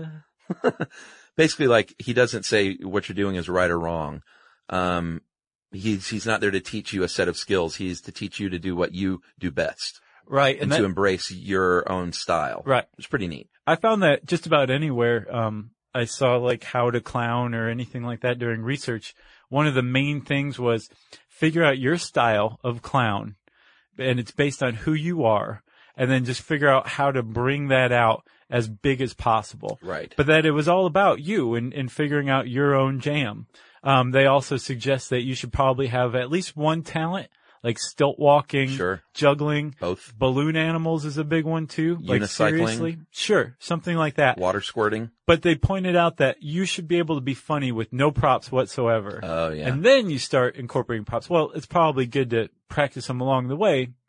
basically like he doesn't say what you're doing is right or wrong. Um, he's he's not there to teach you a set of skills. He's to teach you to do what you do best. Right. And, And to that, embrace your own style. right. It's pretty neat. I found that just about anywhere, um, I saw like how to clown or anything like that during research. One of the main things was figure out your style of clown, and it's based on who you are, and then just figure out how to bring that out as big as possible. Right. But that it was all about you and, and figuring out your own jam. Um, they also suggest that you should probably have at least one talent, like stilt walking, Sure. juggling, Both. balloon animals is a big one too. Like Unicycling. seriously, sure, something like that. Water squirting. But they pointed out that you should be able to be funny with no props whatsoever. Oh, yeah. And then you start incorporating props. Well, it's probably good to practice them along the way,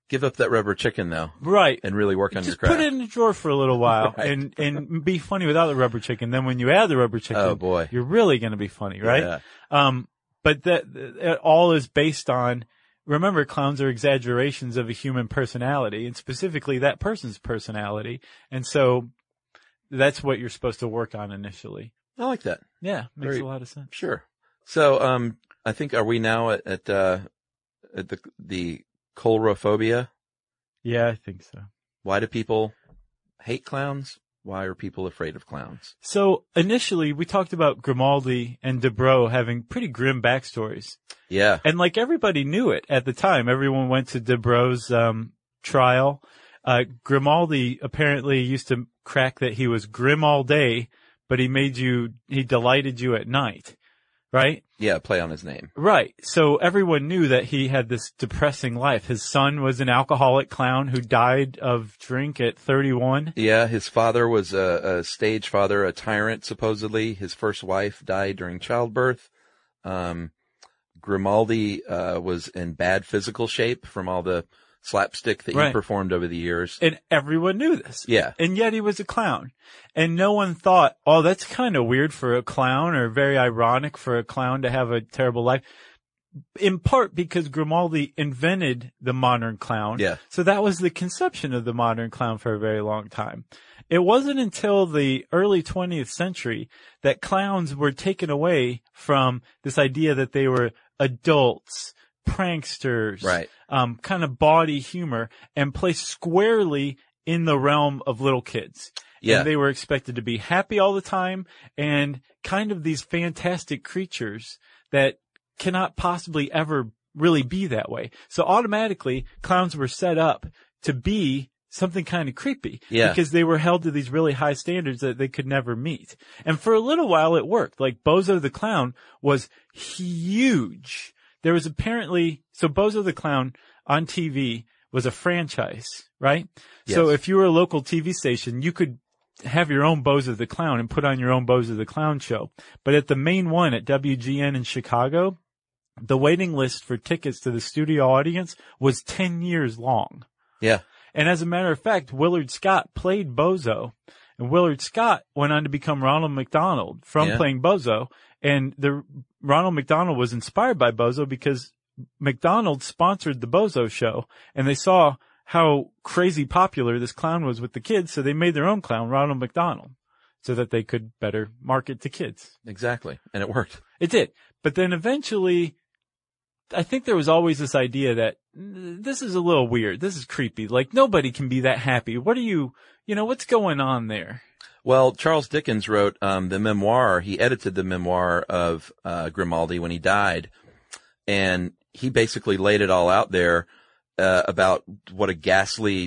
Give up that rubber chicken though. Right. And really work on Just your craft. put it in the drawer for a little while Right. and, and be funny without the rubber chicken. Then when you add the rubber chicken, Oh, boy. you're really going to be funny, right? Yeah. Um, but that, that all is based on, remember, clowns are exaggerations of a human personality, and specifically that person's personality. And so that's what you're supposed to work on initially. I like that. Yeah, makes Very- a lot of sense. Sure. So, um, I think, are we now at, at, uh, at the, the coulrophobia? Yeah, I think so. Why do people hate clowns? Why are people afraid of clowns? So initially we talked about Grimaldi and Dubrow having pretty grim backstories. Yeah. And like everybody knew it at the time. Everyone went to Dubrow's um, trial. Uh, Grimaldi apparently used to crack that he was grim all day, but he made you, he delighted you at night, right? Yeah, play on his name. Right. So everyone knew that he had this depressing life. His son was an alcoholic clown who died of drink at thirty-one. Yeah, his father was a, a stage father, a tyrant, supposedly. His first wife died during childbirth. Um, Grimaldi, uh, was in bad physical shape from all the slapstick that Right. he performed over the years. And everyone knew this. Yeah. And yet he was a clown. And no one thought, oh, that's kind of weird for a clown, or very ironic for a clown to have a terrible life. In part because Grimaldi invented the modern clown. Yeah. So that was the conception of the modern clown for a very long time. It wasn't until the early twentieth century that clowns were taken away from this idea that they were adults, pranksters, Right. um, kind of bawdy humor, and placed squarely in the realm of little kids. Yeah. And they were expected to be happy all the time and kind of these fantastic creatures that cannot possibly ever really be that way. So automatically clowns were set up to be something kind of creepy. Yeah. Because they were held to these really high standards that they could never meet. And for a little while it worked. Like Bozo the Clown was huge. There was apparently, so Bozo the Clown on T V was a franchise, right? So Yes. if you were a local T V station, you could have your own Bozo the Clown and put on your own Bozo the Clown show. But at the main one at W G N in Chicago, the waiting list for tickets to the studio audience was ten years long. Yeah. And as a matter of fact, Willard Scott played Bozo, and Willard Scott went on to become Ronald McDonald from Yeah. playing Bozo. And the Ronald McDonald was inspired by Bozo because McDonald sponsored the Bozo show, and they saw how crazy popular this clown was with the kids, so they made their own clown, Ronald McDonald, so that they could better market to kids. Exactly. And it worked. It did. But then eventually, I think there was always this idea that "Mm, this is a little weird. This is creepy. Like, nobody can be that happy. What are you, you know, what's going on there? Well, Charles Dickens wrote um, the memoir. He edited the memoir of uh, Grimaldi when he died, and he basically laid it all out there uh, about what a ghastly,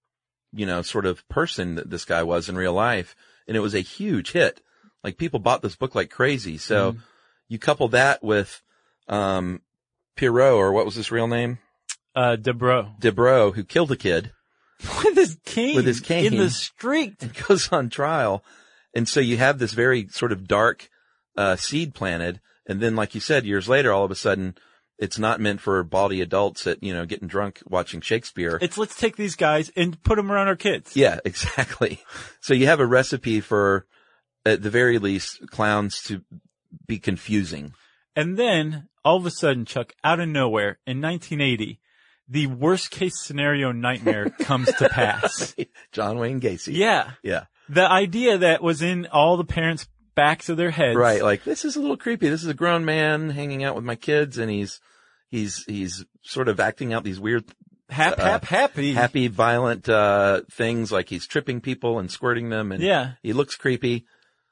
you know, sort of person that this guy was in real life, and it was a huge hit. Like, people bought this book like crazy. So Mm. you couple that with um, Pierrot, or what was his real name? Uh, Dubrow. Dubrow, who killed a kid. With his cane. With his cane. In the street. And goes on trial. And so you have this very sort of dark, uh, seed planted. And then, like you said, years later, all of a sudden, it's not meant for bawdy adults at, you know, getting drunk watching Shakespeare. It's let's take these guys and put them around our kids. Yeah, exactly. So you have a recipe for, at the very least, clowns to be confusing. And then, all of a sudden, Chuck, out of nowhere, in nineteen eighty, the worst case scenario nightmare comes to pass. John Wayne Gacy. Yeah. Yeah. The idea that was in all the parents' backs of their heads. Right. Like, this is a little creepy. This is a grown man hanging out with my kids, and he's, he's, he's sort of acting out these weird, Hap, uh, hap, happy. happy, violent, uh, things, like he's tripping people and squirting them, and Yeah. he looks creepy.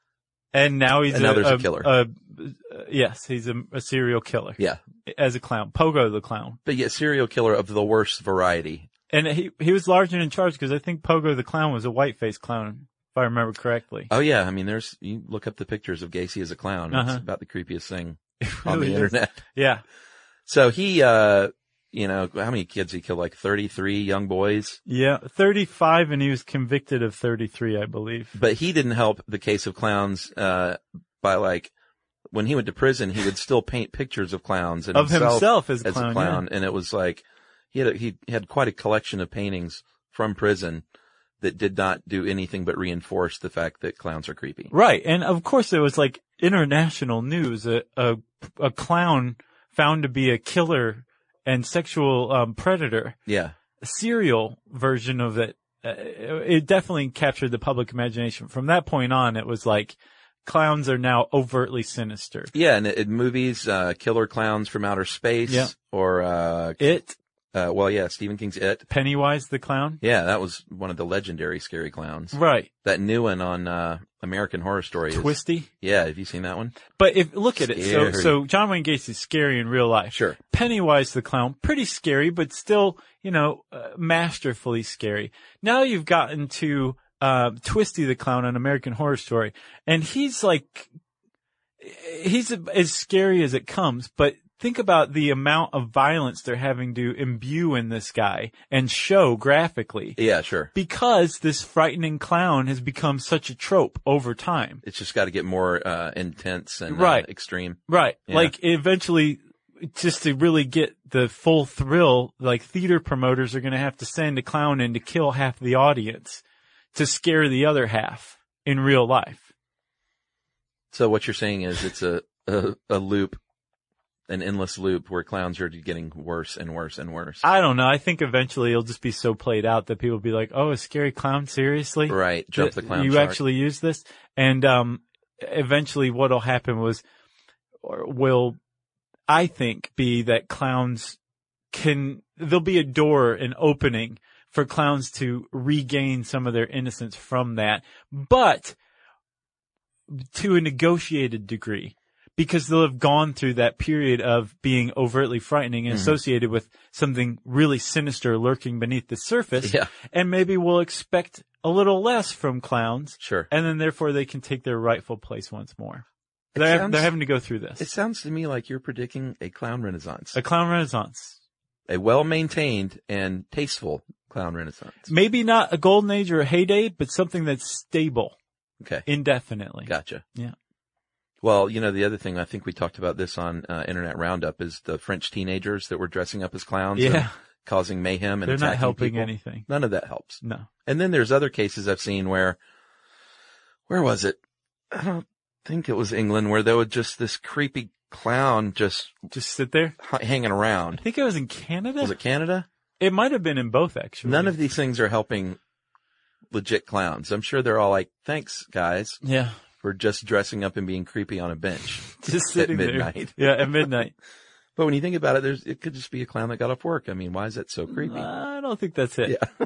And now he's And now a, there's a a killer. A, uh, yes, he's a, a serial killer. Yeah. As a clown. Pogo the clown. But yet, serial killer of the worst variety. And he, he was large and in charge because I think Pogo the clown was a white-faced clown, if I remember correctly. Oh yeah. I mean, there's, you look up the pictures of Gacy as a clown. Uh-huh. It's about the creepiest thing It on really the is. internet. Yeah. So he, uh, you know, how many kids he killed? Like thirty-three young boys. Yeah. thirty-five, and he was convicted of thirty-three, I believe. But he didn't help the case of clowns, uh, by like, when he went to prison, he would still paint pictures of clowns and Of himself as a as clown, a clown. And it was like, He had a, he had quite a collection of paintings from prison that did not do anything but reinforce the fact that clowns are creepy. Right. And of course it was like international news. A, a, a clown found to be a killer and sexual um, predator. Yeah. A serial version of it. Uh, it definitely captured the public imagination. From that point on, it was like clowns are now overtly sinister. Yeah. And in movies, uh, killer clowns from outer space Yeah. or, uh, It. Uh, well, yeah, Stephen King's It. Pennywise the clown. Yeah, that was one of the legendary scary clowns. Right. That new one on, uh, American Horror Story. Twisty. Is, yeah, have you seen that one? But if, look at it. So, Scary. so John Wayne Gacy's scary in real life. Sure. Pennywise the clown, pretty scary, but still, you know, uh, masterfully scary. Now you've gotten to, uh, Twisty the clown on American Horror Story, and he's like, he's as scary as it comes, but think about the amount of violence they're having to imbue in this guy and show graphically. Yeah, sure. Because this frightening clown has become such a trope over time. It's just got to get more, uh, intense and, Right. uh, extreme. Right. Yeah. Like eventually, just to really get the full thrill, like theater promoters are going to have to send a clown in to kill half the audience to scare the other half in real life. So what you're saying is it's a, a, a loop, an endless loop where clowns are getting worse and worse and worse. I don't know. I think eventually it'll just be so played out that people will be like, oh, a scary clown? Seriously? Right. Jump the clown You shark. actually use this? And, um, eventually what'll happen was, or will, I think, be that clowns can, there'll be a door, an opening for clowns to regain some of their innocence from that, but to a negotiated degree. Because they'll have gone through that period of being overtly frightening and Mm-hmm. associated with something really sinister lurking beneath the surface. Yeah. And maybe we'll expect a little less from clowns. Sure. And then therefore they can take their rightful place once more. It They're, sounds- they're having to go through this. It sounds to me like you're predicting a clown renaissance. A clown renaissance. A well-maintained and tasteful clown renaissance. Maybe not a golden age or a heyday, but something that's stable Okay. indefinitely. Gotcha. Yeah. Well, you know, the other thing, I think we talked about this on uh, Internet Roundup, is the French teenagers that were dressing up as clowns and Yeah. causing mayhem and They're not attacking helping people. anything. None of that helps. No. And then there's other cases I've seen where, where was it? I don't think it was England, where there was just this creepy clown just Just sit there. h- hanging I around. think it was in Canada. Was it Canada? It might have been in both, actually. None of these things are helping legit clowns. I'm sure they're all like, thanks, guys, Yeah. for just dressing up and being creepy on a bench. Just sitting midnight. there. Yeah, at midnight. But when you think about it, there's, it could just be a clown that got off work. I mean, why is that so creepy? I don't think that's it. Yeah.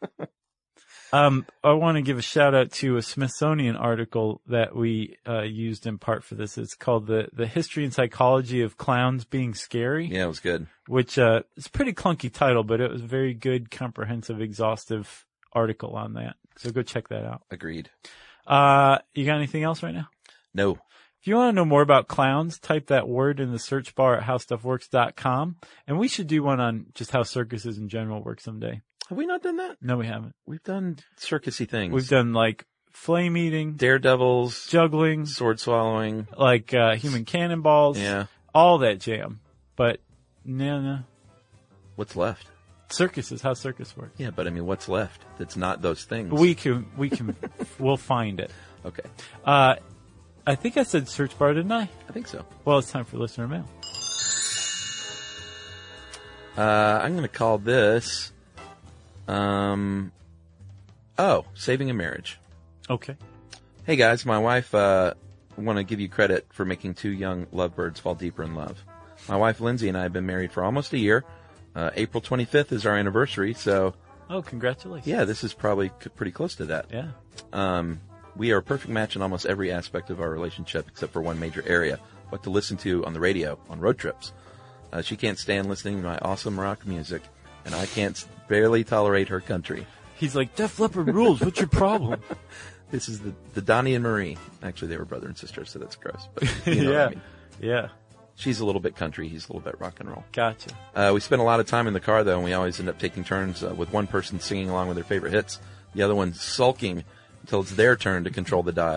um, I want to give a shout out to a Smithsonian article that we uh, used in part for this. It's called the the History and Psychology of Clowns Being Scary. Yeah, it was good. Which uh, it's a pretty clunky title, but it was a very good, comprehensive, exhaustive article on that. So go check that out. Agreed. Uh, you got anything else right now? No. If you want to know more about clowns, type that word in the search bar at how stuff works dot com. And we should do one on just how circuses in general work someday. Have we not done that? No, we haven't. We've done circusy things. We've done like flame eating, daredevils, juggling, sword swallowing, like uh, human cannonballs, yeah, all that jam. But no, no. What's left? Circus is how circus works. Yeah, but I mean, what's left that's not those things? We can, we can, we'll find it. Okay. Uh, I think I said search bar, didn't I? I think so. Well, it's time for listener mail. Uh, I'm going to call this, um, oh, saving a marriage. Okay. Hey guys, my wife, uh, want to give you credit for making two young lovebirds fall deeper in love. My wife Lindsay and I have been married for almost a year. Uh, April twenty-fifth is our anniversary, so. Oh, congratulations. Yeah, this is probably c- pretty close to that. Yeah. Um, we are a perfect match in almost every aspect of our relationship except for one major area, what to listen to on the radio on road trips. Uh, she can't stand listening to my awesome rock music, and I can't barely tolerate her country. He's like, Def Leppard rules. What's your problem? This is the, the Donnie and Marie. Actually, they were brother and sister, so that's gross. But you know yeah. what I mean. Yeah. She's a little bit country. He's a little bit rock and roll. Gotcha. Uh, we spend a lot of time in the car, though, and we always end up taking turns uh, with one person singing along with their favorite hits, the other one sulking until it's their turn to control the dial.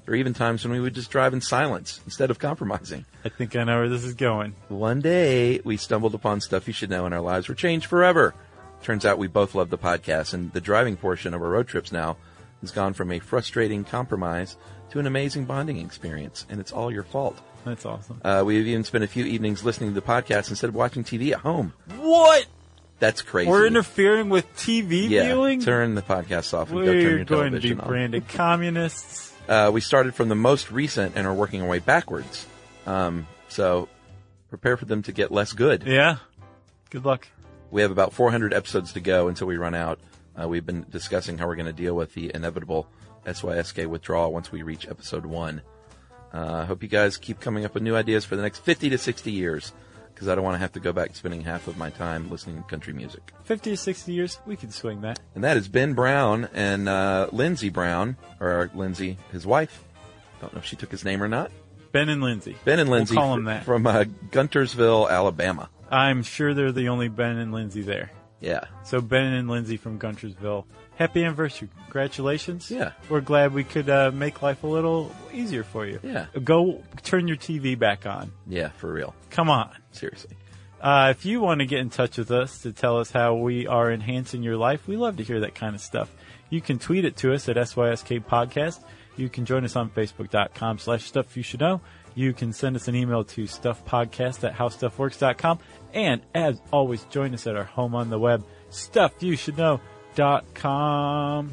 There are even times when we would just drive in silence instead of compromising. I think I know where this is going. One day, we stumbled upon Stuff You Should Know and our lives were changed forever. Turns out we both love the podcast, and the driving portion of our road trips now has gone from a frustrating compromise to an amazing bonding experience, and it's all your fault. That's awesome. Uh, we've even spent a few evenings listening to the podcast instead of watching T V at home. What? That's crazy. We're interfering with T V yeah, viewing? turn the podcast off and We're go turn your going to television be on. branded communists. Uh, we started from the most recent and are working our way backwards. Um, so prepare for them to get less good. Yeah. Good luck. We have about four hundred episodes to go until we run out. Uh, we've been discussing how we're going to deal with the inevitable S Y S K withdrawal once we reach episode one. I uh, hope you guys keep coming up with new ideas for the next fifty to sixty years, because I don't want to have to go back spending half of my time listening to country music. fifty to sixty years, we could swing that. And that is Ben Brown and uh, Lindsey Brown, or Lindsay, his wife. Don't know if she took his name or not. Ben and Lindsay. Ben and Lindsay we'll call them that. from uh, Guntersville, Alabama. I'm sure they're the only Ben and Lindsay there. Yeah. So Ben and Lindsay from Guntersville, happy anniversary. Congratulations. Yeah. We're glad we could uh, make life a little easier for you. Yeah. Go turn your T V back on. Yeah, for real. Come on. Seriously. Uh, if you want to get in touch with us to tell us how we are enhancing your life, we love to hear that kind of stuff. You can tweet it to us at S Y S K Podcast. You can join us on Facebook.com slash Stuff You Should Know. You can send us an email to stuffpodcast at howstuffworks dot com. And as always, join us at our home on the web, stuff you should know dot com.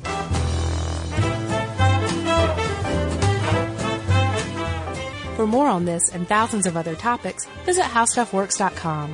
For more on this and thousands of other topics, visit how stuff works dot com.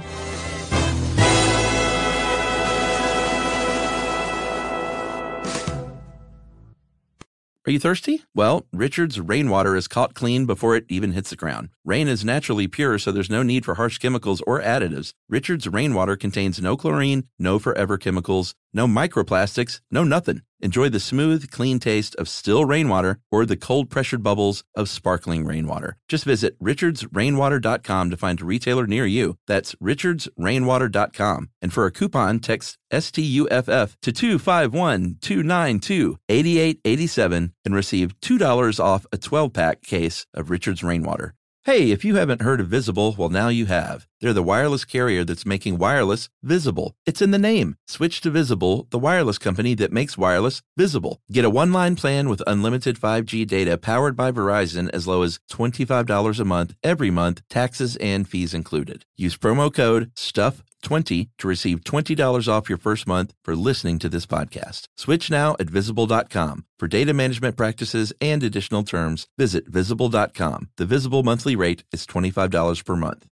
Are you thirsty? Well, Richard's rainwater is caught clean before it even hits the ground. Rain is naturally pure, so there's no need for harsh chemicals or additives. Richard's rainwater contains no chlorine, no forever chemicals, no microplastics, no nothing. Enjoy the smooth, clean taste of still rainwater or the cold-pressured bubbles of sparkling rainwater. Just visit richards rainwater dot com to find a retailer near you. That's richards rainwater dot com. And for a coupon, text S T U F F to two five one, two nine two, eight eight eight seven and receive two dollars off a twelve-pack case of Richard's Rainwater. Hey, if you haven't heard of Visible, well, now you have. They're the wireless carrier that's making wireless visible. It's in the name. Switch to Visible, the wireless company that makes wireless visible. Get a one-line plan with unlimited five G data powered by Verizon as low as twenty-five dollars a month, every month, taxes and fees included. Use promo code stuff twenty to receive twenty dollars off your first month for listening to this podcast. Switch now at visible dot com. For data management practices and additional terms, visit visible dot com. The Visible monthly rate is twenty-five dollars per month.